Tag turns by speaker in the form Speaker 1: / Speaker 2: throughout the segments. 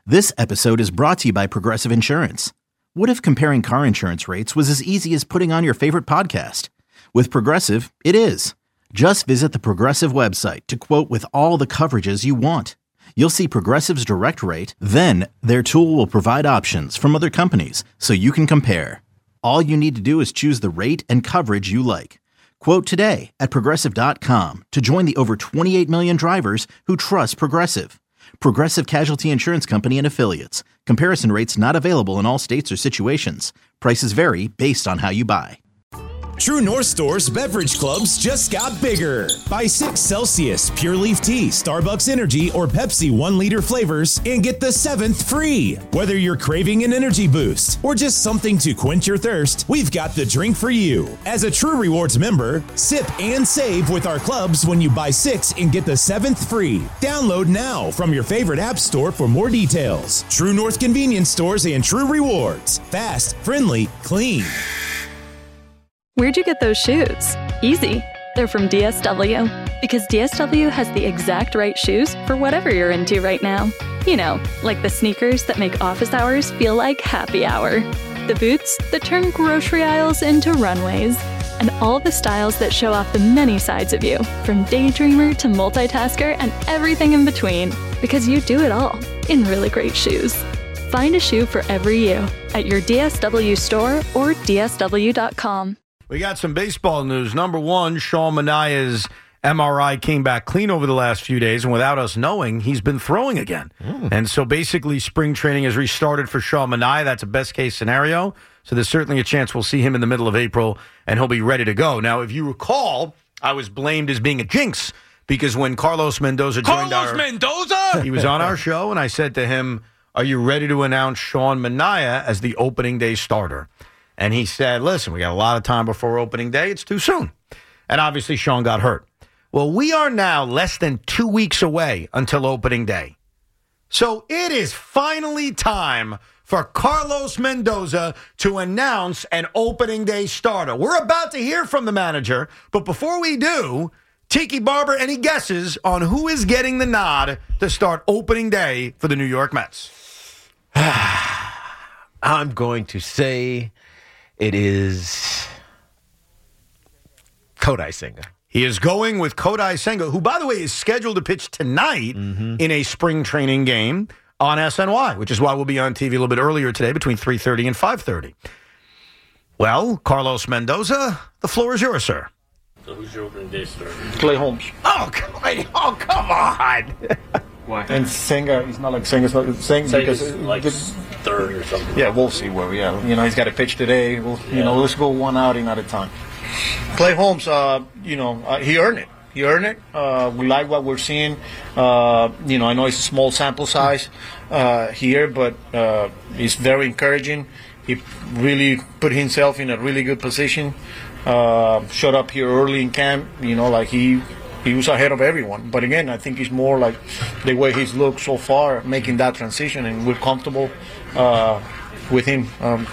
Speaker 1: This episode is brought to you by Progressive Insurance. What if comparing car insurance rates was as easy as putting on your favorite podcast? With Progressive, it is. Just visit the Progressive website to quote with all the coverages you want. You'll see Progressive's direct rate, then their tool will provide options from other companies so you can compare. All you need to do is choose the rate and coverage you like. Quote today at Progressive.com to join the over 28 million drivers who trust Progressive. Progressive Casualty Insurance Company and Affiliates. Comparison rates not available in all states or situations. Prices vary based on how you buy.
Speaker 2: True North Store's beverage clubs just got bigger. Buy 6 Celsius, Pure Leaf Tea, Starbucks Energy, or Pepsi 1-liter flavors and get the 7th free. Whether you're craving an energy boost or just something to quench your thirst, we've got the drink for you. As a True Rewards member, sip and save with our clubs when you buy 6 and get the 7th free. Download now from your favorite app store for more details. True North Convenience Stores and True Rewards. Fast, friendly, clean.
Speaker 3: Where'd you get those shoes? Easy. They're from DSW. Because DSW has the exact right shoes for whatever you're into right now. You know, like the sneakers that make office hours feel like happy hour. The boots that turn grocery aisles into runways. And all the styles that show off the many sides of you, from daydreamer to multitasker and everything in between. Because you do it all in really great shoes. Find a shoe for every you at your DSW store or DSW.com.
Speaker 4: We got some baseball news. Number one, Sean Manaea's MRI came back clean over the last few days, and without us knowing, he's been throwing again. And so basically spring training has restarted for Sean Manaea. That's a best-case scenario. So there's certainly a chance we'll see him in the middle of April, and he'll be ready to go. Now, if you recall, I was blamed as being a jinx because when Carlos Mendoza joined he was on our show, and I said to him, are you ready to announce Sean Manaea as the opening day starter? And he said, listen, we got a lot of time before opening day. It's too soon. And obviously, Sean got hurt. Well, we are now less than 2 weeks away until opening day. So it is finally time for Carlos Mendoza to announce an opening day starter. We're about to hear from the manager. But before we do, Tiki Barber, any guesses on who is getting the nod to start opening day for the New York Mets?
Speaker 5: I'm going to say it is Kodai Senga.
Speaker 4: He is going with Kodai Senga, who, by the way, is scheduled to pitch tonight in a spring training game on SNY, which is why we'll be on TV a little bit earlier today between 3:30 and 5:30. Well, Carlos Mendoza, the floor is yours, sir.
Speaker 6: So who's your opening day starter?
Speaker 7: Clay Holmes.
Speaker 4: Oh, come on.
Speaker 6: Why?
Speaker 7: And Senga, he's not like Senga's not saying because
Speaker 6: like third or something.
Speaker 7: yeah, we'll see where we are. You know, he's got to pitch today. Let's go one outing at a time. Clay Holmes, he earned it. He earned it. We like what we're seeing. I know it's a small sample size here, but it's very encouraging. He really put himself in a really good position. Showed up here early in camp. He was ahead of everyone. But again, I think it's more like the way he's looked so far, making that transition, and we're comfortable with him.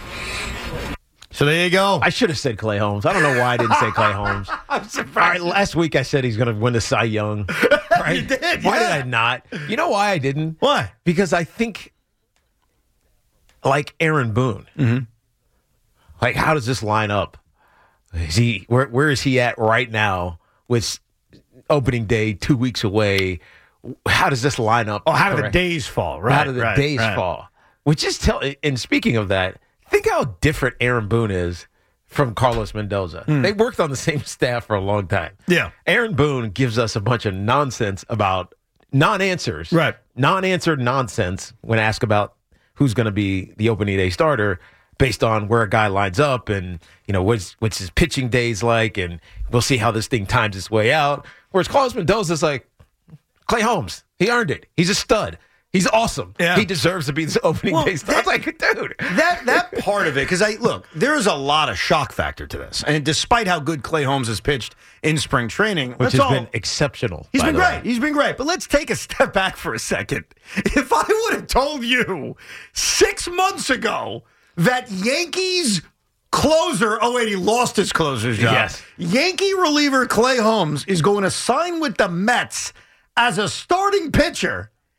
Speaker 4: So there you go.
Speaker 5: I should have said Clay Holmes. I don't know why I didn't say Clay Holmes.
Speaker 4: I'm surprised.
Speaker 5: All right, last week I said he's going to win the Cy Young. Right?
Speaker 4: You did,
Speaker 5: Why
Speaker 4: yeah.
Speaker 5: did I not? You know why I didn't?
Speaker 4: Why?
Speaker 5: Because I think, like Aaron Boone, like how does this line up? Where is he at right now with opening day 2 weeks away? How does this line up?
Speaker 4: Oh, how do the days fall? Right.
Speaker 5: How do the days fall? Which is and speaking of that, think how different Aaron Boone is from Carlos Mendoza. They worked on the same staff for a long time.
Speaker 4: Yeah.
Speaker 5: Aaron Boone gives us a bunch of nonsense about non-answers.
Speaker 4: Right.
Speaker 5: Non-answered nonsense when asked about who's going to be the opening day starter based on where a guy lines up and, what's his pitching days like, and we'll see how this thing times its way out. Whereas Carlos Mendoza's like, Clay Holmes, he earned it. He's a stud. He's awesome. Yeah. He deserves to be this opening day starter. I was like, dude.
Speaker 4: That part of it, because there is a lot of shock factor to this. And despite how good Clay Holmes has pitched in spring training,
Speaker 5: which has been exceptional.
Speaker 4: He's been great. He's been great. But let's take a step back for a second. If I would have told you 6 months ago that Yankees closer, he lost his closer's job.
Speaker 5: Yes.
Speaker 4: Yankee reliever Clay Holmes is going to sign with the Mets as a starting pitcher,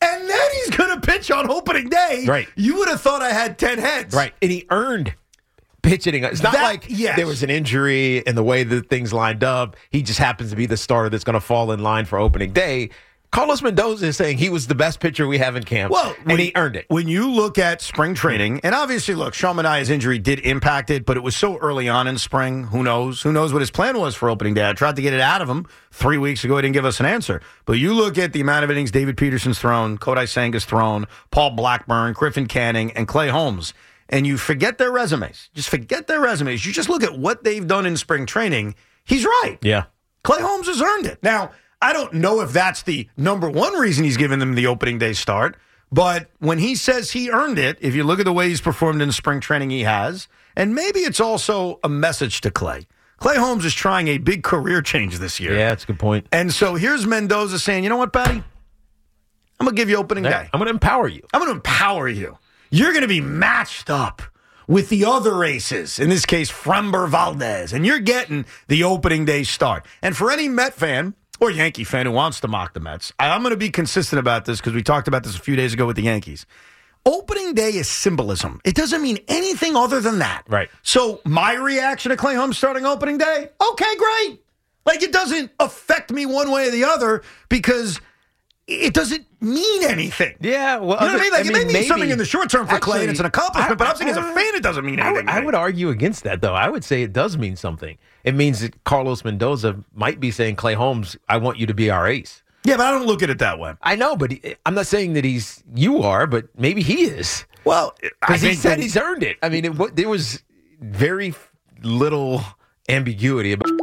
Speaker 4: and then he's going to pitch on opening day.
Speaker 5: Right.
Speaker 4: You would have thought I had 10 heads.
Speaker 5: Right. And he earned pitch hitting. It's not like there was an injury and the way that things lined up. He just happens to be the starter that's going to fall in line for opening day. Carlos Mendoza is saying he was the best pitcher we have in camp, and he earned it.
Speaker 4: When you look at spring training, and obviously, look, Sean Manaea's injury did impact it, but it was so early on in spring. Who knows? Who knows what his plan was for opening day? I tried to get it out of him 3 weeks ago. He didn't give us an answer. But you look at the amount of innings David Peterson's thrown, Kodai Senga's thrown, Paul Blackburn, Griffin Canning, and Clay Holmes, and you forget their resumes. Just forget their resumes. You just look at what they've done in spring training. He's right.
Speaker 5: Yeah.
Speaker 4: Clay Holmes has earned it. Now, I don't know if that's the number one reason he's given them the opening day start, but when he says he earned it, if you look at the way he's performed in spring training, he has. And maybe it's also a message to Clay. Clay Holmes is trying a big career change this year.
Speaker 5: Yeah, that's a good point.
Speaker 4: And so here's Mendoza saying, you know what, Patty? I'm going to give you opening day.
Speaker 5: I'm going to empower you.
Speaker 4: I'm going to empower you. You're going to be matched up with the other aces, in this case, Framber Valdez, and you're getting the opening day start. And for any Met fan or Yankee fan who wants to mock the Mets, I'm going to be consistent about this because we talked about this a few days ago with the Yankees. Opening day is symbolism. It doesn't mean anything other than that.
Speaker 5: Right.
Speaker 4: So my reaction to Clay Holmes starting opening day, okay, great. Like, it doesn't affect me one way or the other because it doesn't mean anything.
Speaker 5: Yeah, well,
Speaker 4: you know what I mean? Like, it may mean something in the short term for
Speaker 5: actually,
Speaker 4: Clay, and it's an accomplishment, but I'm saying as a fan, it doesn't mean anything.
Speaker 5: I would argue against that, though. I would say it does mean something. It means that Carlos Mendoza might be saying, Clay Holmes, I want you to be our ace.
Speaker 4: Yeah, but I don't look at it that way.
Speaker 5: I know, but I'm not saying that you are, but maybe he is.
Speaker 4: Well,
Speaker 5: because he said he's earned it. I mean, there was very little ambiguity about.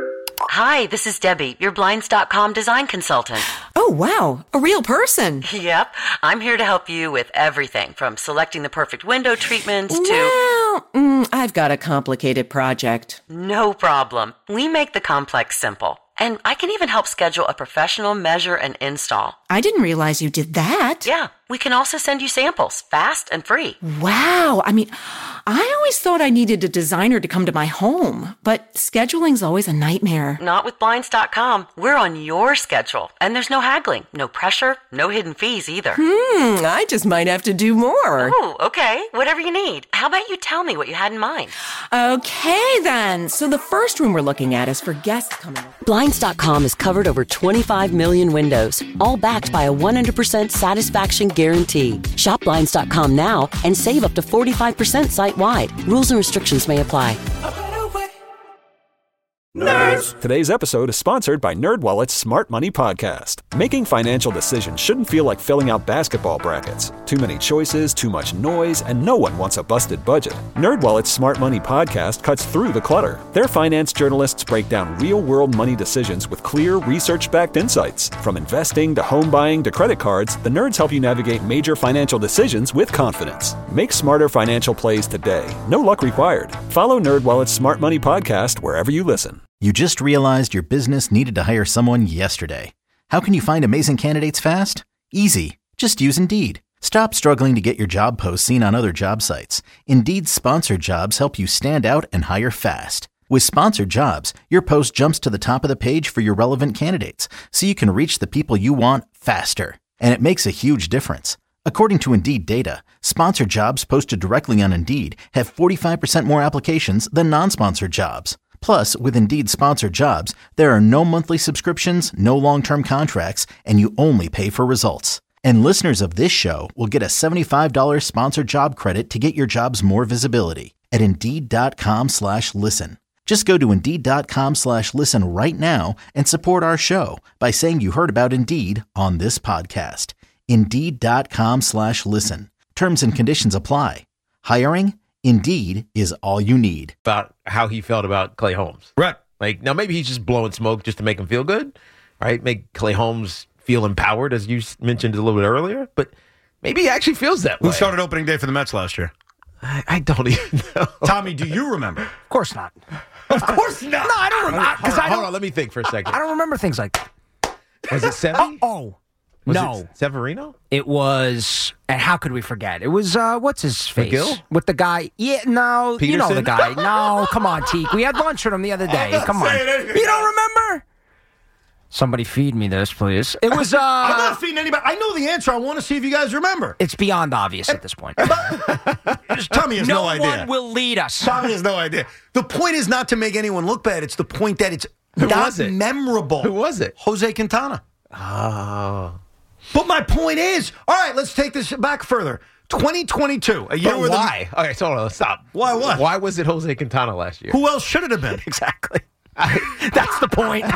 Speaker 8: Hi, this is Debbie, your Blinds.com design consultant.
Speaker 9: Oh, wow. A real person.
Speaker 8: Yep. I'm here to help you with everything from selecting the perfect window treatments to...
Speaker 9: Well, I've got a complicated project.
Speaker 8: No problem. We make the complex simple. And I can even help schedule a professional measure and install.
Speaker 9: I didn't realize you did that.
Speaker 8: Yeah. We can also send you samples, fast and free.
Speaker 9: Wow. I mean, I always thought I needed a designer to come to my home, but scheduling's always a nightmare.
Speaker 8: Not with Blinds.com. We're on your schedule, and there's no haggling, no pressure, no hidden fees either.
Speaker 9: I just might have to do more.
Speaker 8: Oh, okay. Whatever you need. How about you tell me what you had in mind?
Speaker 9: Okay, then. So the first room we're looking at is for guests coming over.
Speaker 10: Blinds.com has covered over 25 million windows, all backed by a 100% satisfaction guarantee. Shop Blinds.com now and save up to 45% site-wide. Rules and restrictions may apply.
Speaker 11: Nerds! Today's episode is sponsored by NerdWallet's Smart Money Podcast. Making financial decisions shouldn't feel like filling out basketball brackets. Too many choices, too much noise, and no one wants a busted budget. NerdWallet's Smart Money Podcast cuts through the clutter. Their finance journalists break down real-world money decisions with clear, research-backed insights. From investing to home buying to credit cards, the nerds help you navigate major financial decisions with confidence. Make smarter financial plays today. No luck required. Follow NerdWallet's Smart Money Podcast wherever you listen.
Speaker 1: You just realized your business needed to hire someone yesterday. How can you find amazing candidates fast? Easy. Just use Indeed. Stop struggling to get your job posts seen on other job sites. Indeed's sponsored jobs help you stand out and hire fast. With sponsored jobs, your post jumps to the top of the page for your relevant candidates, so you can reach the people you want faster. And it makes a huge difference. According to Indeed data, sponsored jobs posted directly on Indeed have 45% more applications than non-sponsored jobs. Plus, with Indeed sponsored jobs, there are no monthly subscriptions, no long-term contracts, and you only pay for results. And listeners of this show will get a $75 sponsored job credit to get your jobs more visibility at Indeed.com/listen. Just go to Indeed.com/listen right now and support our show by saying you heard about Indeed on this podcast. Indeed.com/listen. Terms and conditions apply. Hiring? Indeed is all you need.
Speaker 5: About how he felt about Clay Holmes.
Speaker 4: Right.
Speaker 5: Like, now maybe he's just blowing smoke just to make him feel good, right? Make Clay Holmes feel empowered, as you mentioned a little bit earlier. But maybe he actually feels that way.
Speaker 4: Who started opening day for the Mets last year?
Speaker 5: I don't even know.
Speaker 4: Tommy, do you remember?
Speaker 12: Of course not.
Speaker 4: Of course not.
Speaker 12: No, I don't remember.
Speaker 5: Hold on, let me think for a second.
Speaker 12: I don't remember things like that.
Speaker 5: Was it Sevy?
Speaker 12: Was
Speaker 5: no. It Severino?
Speaker 12: It was, and how could we forget? It was, what's his face?
Speaker 5: McGill?
Speaker 12: With the guy. Yeah, no,
Speaker 5: Peterson?
Speaker 12: You know the guy. No, come on, Teak. We had lunch with him the other day. Come on. You don't remember? Somebody feed me this, please. It was.
Speaker 4: I'm not feeding anybody. I know the answer. I want to see if you guys remember.
Speaker 12: It's beyond obvious at this point.
Speaker 4: Tommy has no idea.
Speaker 12: No one will lead us.
Speaker 4: Tommy has no idea. The point is not to make anyone look bad. It's the point that it's not memorable.
Speaker 5: Who was it?
Speaker 4: Jose Quintana.
Speaker 5: Oh.
Speaker 4: But my point is, all right, let's take this back further. 2022, a year
Speaker 5: But
Speaker 4: where
Speaker 5: why? Okay, so hold on, stop.
Speaker 4: Why what?
Speaker 5: Why was it Jose Quintana last year?
Speaker 4: Who else should it have been?
Speaker 12: Exactly. That's the point.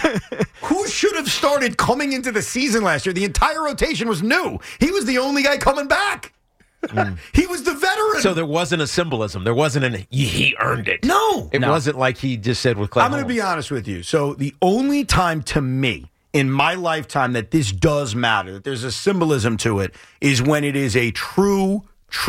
Speaker 4: Who should have started coming into the season last year? The entire rotation was new. He was the only guy coming back. He was the veteran.
Speaker 5: So there wasn't a symbolism. There wasn't he earned it.
Speaker 4: No.
Speaker 5: It wasn't like he just said with Clay
Speaker 4: I'm going to be honest with you. So the only time to me in my lifetime that this does matter, that there's a symbolism to it, is when it is a true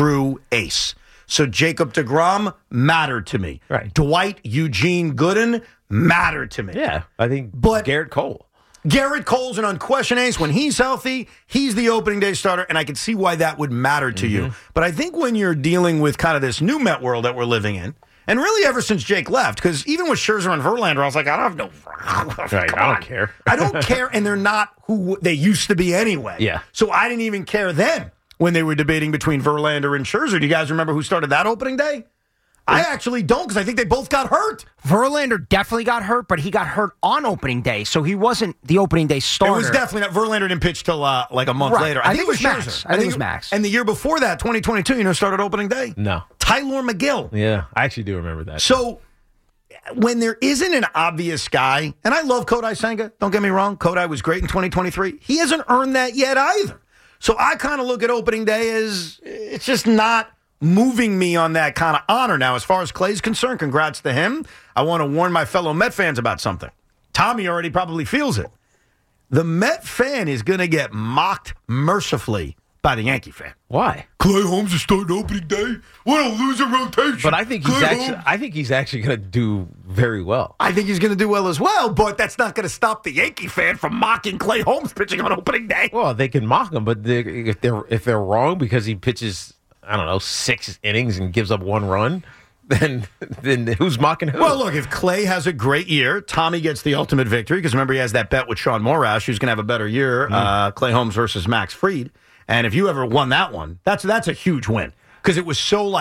Speaker 4: ace. So Jacob deGrom mattered to me.
Speaker 5: Right.
Speaker 4: Dwight Eugene Gooden mattered to me.
Speaker 5: Yeah, I think Garrett Cole.
Speaker 4: Garrett Cole's an unquestioned ace. When he's healthy, he's the opening day starter, and I can see why that would matter to you. But I think when you're dealing with kind of this new Met world that we're living in, and really ever since Jake left, because even with Scherzer and Verlander, I was like, I don't have no...
Speaker 5: Right, I don't care.
Speaker 4: I don't care, and they're not who they used to be anyway.
Speaker 5: Yeah.
Speaker 4: So I didn't even care then when they were debating between Verlander and Scherzer. Do you guys remember who started that opening day? I actually don't, because I think they both got hurt.
Speaker 12: Verlander definitely got hurt, but he got hurt on opening day, so he wasn't the opening day starter.
Speaker 4: It was definitely not. Verlander didn't pitch till like a month later.
Speaker 12: I think it was
Speaker 4: Scherzer.
Speaker 12: Max. I think it was Max.
Speaker 4: And the year before that, 2022, started opening day?
Speaker 5: No.
Speaker 4: Tyler McGill.
Speaker 5: Yeah, I actually do remember that.
Speaker 4: So when there isn't an obvious guy, and I love Kodai Senga, don't get me wrong, Kodai was great in 2023. He hasn't earned that yet either. So I kind of look at opening day as it's just not moving me on that kind of honor. Now, as far as Clay's concerned, congrats to him. I want to warn my fellow Met fans about something. Tommy already probably feels it. The Met fan is going to get mocked mercifully by the Yankee fan.
Speaker 5: Why?
Speaker 4: Clay Holmes is starting opening day. What a loser rotation.
Speaker 5: But I think he's actually going to do very well.
Speaker 4: I think he's going to do well as well, but that's not going to stop the Yankee fan from mocking Clay Holmes pitching on opening day.
Speaker 5: Well, they can mock him, but if they're wrong because he pitches, I don't know, 6 innings and gives up 1 run, then who's mocking who?
Speaker 4: Well, look, if Clay has a great year, Tommy gets the ultimate victory, because remember, he has that bet with Sean Morash, who's going to have a better year, Clay Holmes versus Max Fried. And if you ever won that one, that's a huge win, because it was so,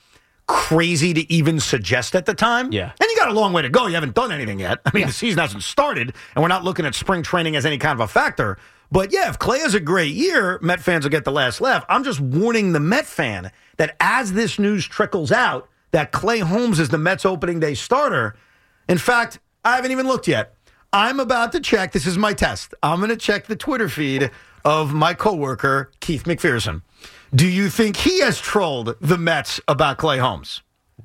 Speaker 4: crazy to even suggest at the time.
Speaker 5: Yeah.
Speaker 4: And you got a long way to go. You haven't done anything yet. I mean, the season hasn't started, and we're not looking at spring training as any kind of a factor. But, yeah, if Clay has a great year, Met fans will get the last laugh. I'm just warning the Met fan that as this news trickles out, that Clay Holmes is the Mets opening day starter. In fact, I haven't even looked yet. I'm about to check. This is my test. I'm going to check the Twitter feed of my coworker, Keith McPherson. Do you think he has trolled the Mets about Clay Holmes?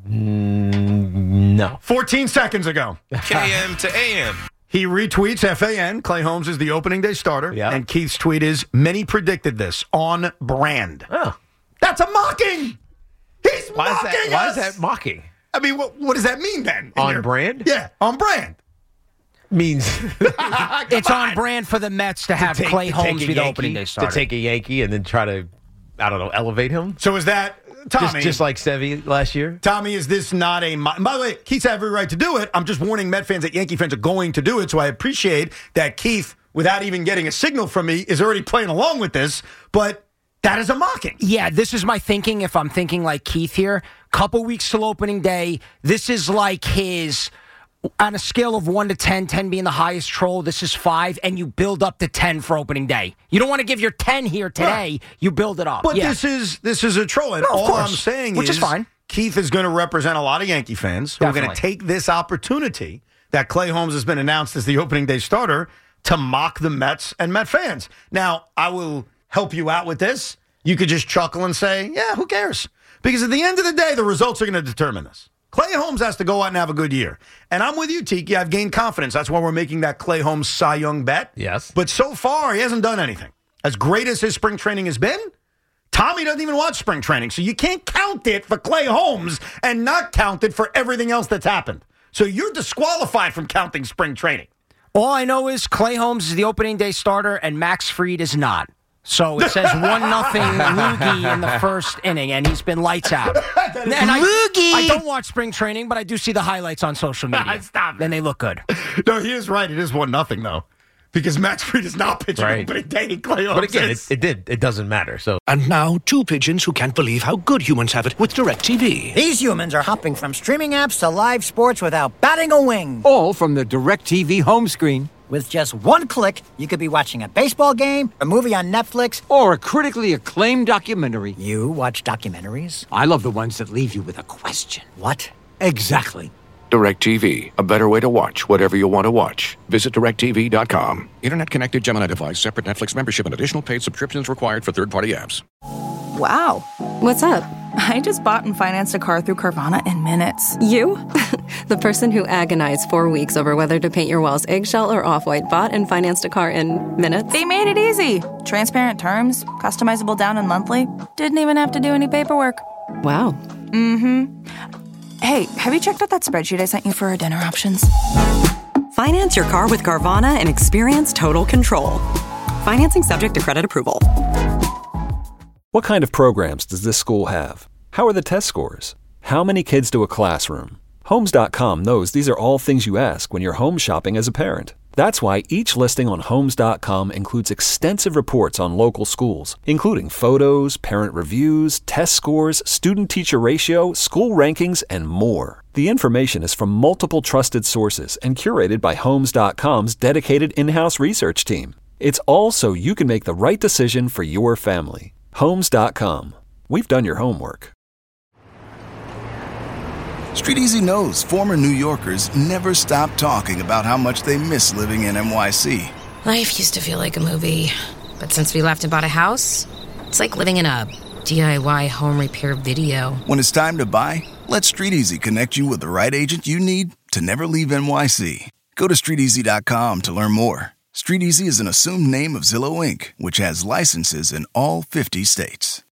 Speaker 5: No.
Speaker 4: 14 seconds ago.
Speaker 13: KM to AM.
Speaker 4: He retweets FAN. Clay Holmes is the opening day starter.
Speaker 5: Yeah.
Speaker 4: And Keith's tweet is, many predicted this, on brand.
Speaker 5: Oh.
Speaker 4: That's a mocking. He's mocking us.
Speaker 5: Why is that mocking?
Speaker 4: I mean, what does that mean then?
Speaker 5: On brand?
Speaker 4: Yeah, on brand.
Speaker 5: Means
Speaker 12: it's on brand for the Mets to have Clay Holmes be the opening day starter.
Speaker 5: To take a Yankee and then try to, I don't know, elevate him?
Speaker 4: So is that, Tommy?
Speaker 5: Just like Sevy last year?
Speaker 4: Tommy, is this not a... By the way, Keith's every right to do it. I'm just warning Met fans that Yankee fans are going to do it, so I appreciate that Keith, without even getting a signal from me, is already playing along with this, but that is a mocking.
Speaker 12: Yeah, this is my thinking, if I'm thinking like Keith here. Couple weeks till opening day, this is like his... On a scale of 1 to 10, 10 being the highest troll, this is 5, and you build up to 10 for opening day. You don't want to give your 10 here today. Right. You build it up.
Speaker 4: But this is a troll, and all I'm saying
Speaker 12: is fine.
Speaker 4: Keith is going to represent a lot of Yankee fans who are going to take this opportunity that Clay Holmes has been announced as the opening day starter to mock the Mets and Met fans. Now, I will help you out with this. You could just chuckle and say, yeah, who cares? Because at the end of the day, the results are going to determine this. Clay Holmes has to go out and have a good year. And I'm with you, Tiki. I've gained confidence. That's why we're making that Clay Holmes Cy Young bet.
Speaker 5: Yes.
Speaker 4: But so far, he hasn't done anything. As great as his spring training has been, Tommy doesn't even watch spring training. So you can't count it for Clay Holmes and not count it for everything else that's happened. So you're disqualified from counting spring training.
Speaker 12: All I know is Clay Holmes is the opening day starter and Max Fried is not. So it says 1-0 Loogie in the first inning, and he's been lights out. And I don't watch spring training, but I do see the highlights on social media.
Speaker 4: Stop it.
Speaker 12: And they look good.
Speaker 4: No, he is right. It is 1-0, though. because Max Fried is not pitching opening day in playoffs.
Speaker 5: But again, it doesn't matter. So.
Speaker 13: And now, two pigeons who can't believe how good humans have it with DirecTV.
Speaker 14: These humans are hopping from streaming apps to live sports without batting a wing.
Speaker 15: All from the DirecTV home screen.
Speaker 14: With just one click, you could be watching a baseball game, a movie on Netflix,
Speaker 15: or a critically acclaimed documentary.
Speaker 14: You watch documentaries?
Speaker 15: I love the ones that leave you with a question.
Speaker 14: What?
Speaker 15: Exactly.
Speaker 13: DirecTV, a better way to watch whatever you want to watch. Visit DirecTV.com. Internet-connected Gemini device, separate Netflix membership, and additional paid subscriptions required for third-party apps.
Speaker 16: Wow.
Speaker 17: What's up?
Speaker 16: I just bought and financed a car through Carvana in minutes.
Speaker 17: You? The person who agonized 4 weeks over whether to paint your walls eggshell or off-white bought and financed a car in minutes?
Speaker 16: They made it easy. Transparent terms, customizable down and monthly. Didn't even have to do any paperwork.
Speaker 17: Wow.
Speaker 16: Mm-hmm. Hey, have you checked out that spreadsheet I sent you for our dinner options?
Speaker 18: Finance your car with Carvana and experience total control. Financing subject to credit approval.
Speaker 11: What kind of programs does this school have? How are the test scores? How many kids do a classroom? Homes.com knows these are all things you ask when you're home shopping as a parent. That's why each listing on Homes.com includes extensive reports on local schools, including photos, parent reviews, test scores, student-teacher ratio, school rankings, and more. The information is from multiple trusted sources and curated by Homes.com's dedicated in-house research team. It's all so you can make the right decision for your family. Homes.com. We've done your homework.
Speaker 19: StreetEasy knows former New Yorkers never stop talking about how much they miss living in NYC.
Speaker 20: Life used to feel like a movie, but since we left and bought a house, it's like living in a DIY home repair video.
Speaker 19: When it's time to buy, let StreetEasy connect you with the right agent you need to never leave NYC. Go to StreetEasy.com to learn more. StreetEasy is an assumed name of Zillow Inc., which has licenses in all 50 states.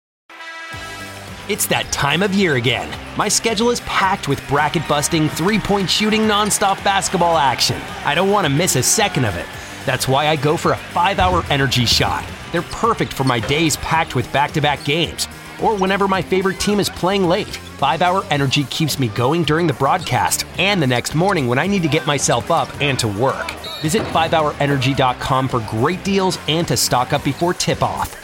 Speaker 21: It's that time of year again. My schedule is packed with bracket-busting, three-point shooting, nonstop basketball action. I don't want to miss a second of it. That's why I go for a 5-hour energy shot. They're perfect for my days packed with back-to-back games, or whenever my favorite team is playing late. 5-hour energy keeps me going during the broadcast and the next morning when I need to get myself up and to work. Visit 5hourenergy.com for great deals and to stock up before tip-off.